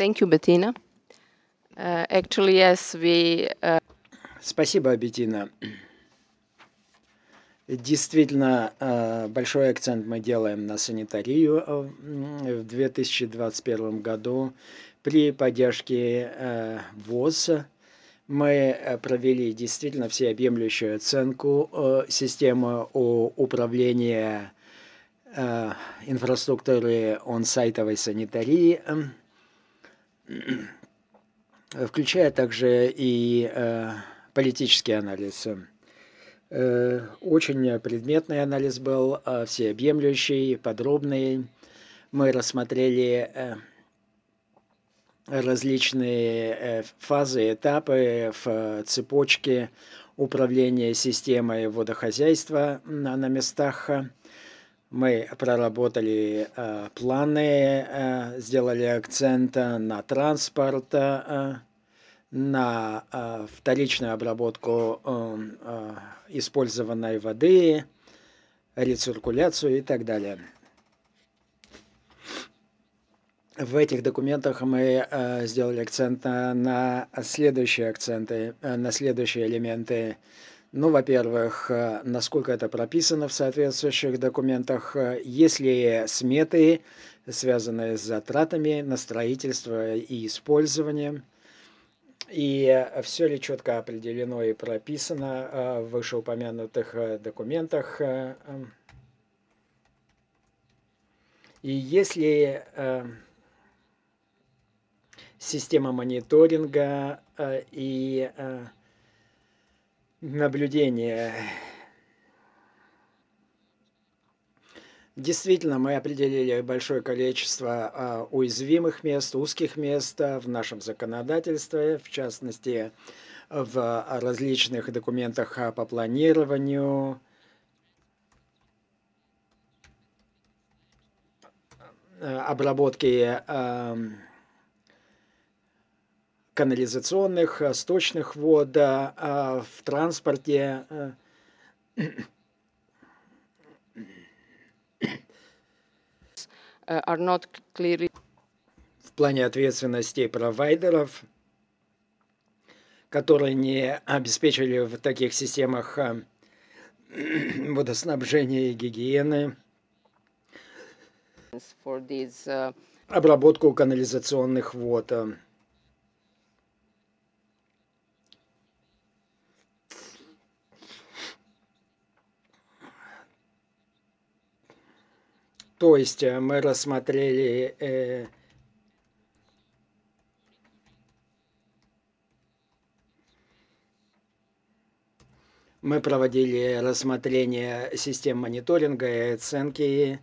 Thank you, Bettina. Actually, yes, we Спасибо, Беттина. Действительно, большой акцент мы делаем на санитарию в 2021 году. При поддержке ВОЗ мы провели действительно всеобъемлющую оценку системы управления инфраструктуры он-сайтовой санитарии, включая также и политический анализ. Очень предметный анализ был, всеобъемлющий, подробный. Мы рассмотрели различные фазы, этапы в цепочке управления системой водохозяйства на местах. Мы проработали планы, сделали акцент на транспорт, на вторичную обработку использованной воды, рециркуляцию и так далее. В этих документах мы сделали акцент на следующие акценты, на следующие элементы. Ну, во-первых, насколько это прописано в соответствующих документах, есть ли сметы, связанные с затратами на строительство и использование, и все ли четко определено и прописано в вышеупомянутых документах, и если система мониторинга и наблюдения. Действительно, мы определили большое количество уязвимых мест, узких мест в нашем законодательстве, в частности, в различных документах по планированию, обработке канализационных, сточных вод, в транспорте. are not clearly В плане ответственности провайдеров, которые не обеспечили в таких системах водоснабжения и гигиены, for these обработку канализационных вод. То есть мы рассмотрели мы проводили рассмотрение систем мониторинга и оценки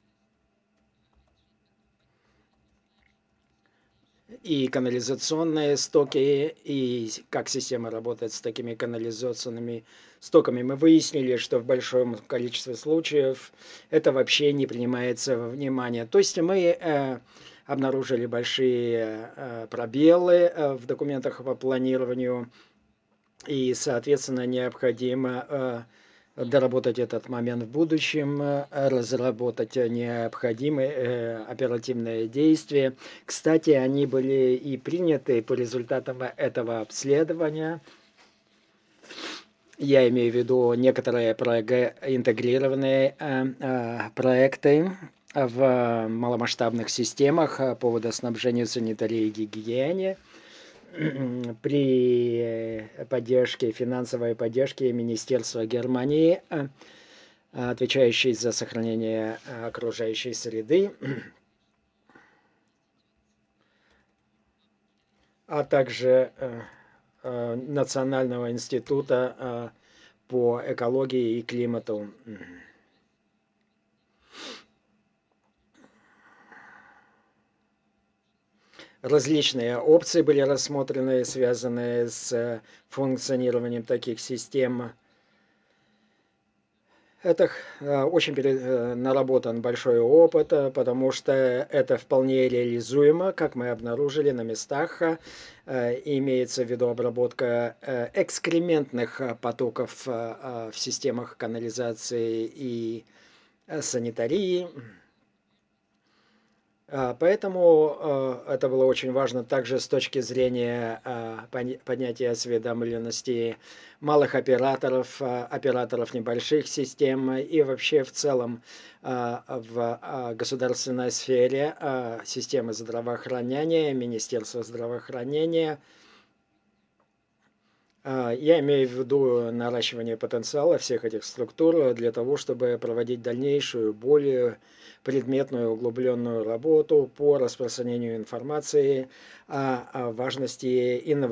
и канализационные стоки, и как система работает с такими канализационными стоками. Мы выяснили, что в большом количестве случаев это вообще не принимается во внимание. То есть мы обнаружили большие пробелы в документах по планированию, и, соответственно, необходимо доработать этот момент в будущем, разработать необходимые оперативные действия. Кстати, они были и приняты по результатам этого обследования. Я имею в виду некоторые интегрированные проекты в маломасштабных системах по водоснабжению, санитарии и гигиене при поддержке, финансовой поддержке Министерства Германии, отвечающей за сохранение окружающей среды, а также Национального института по экологии и климату. Различные опции были рассмотрены, связанные с функционированием таких систем. Это очень наработан большой опыт, потому что это вполне реализуемо, как мы обнаружили на местах. Имеется в виду обработка экскрементных потоков в системах канализации и санитарии. Поэтому это было очень важно также с точки зрения поднятия осведомленности малых операторов, операторов небольших систем и вообще в целом в государственной сфере системы здравоохранения, Министерства здравоохранения. Я имею в виду наращивание потенциала всех этих структур для того, чтобы проводить дальнейшую, более предметную, углубленную работу по распространению информации о важности инновационных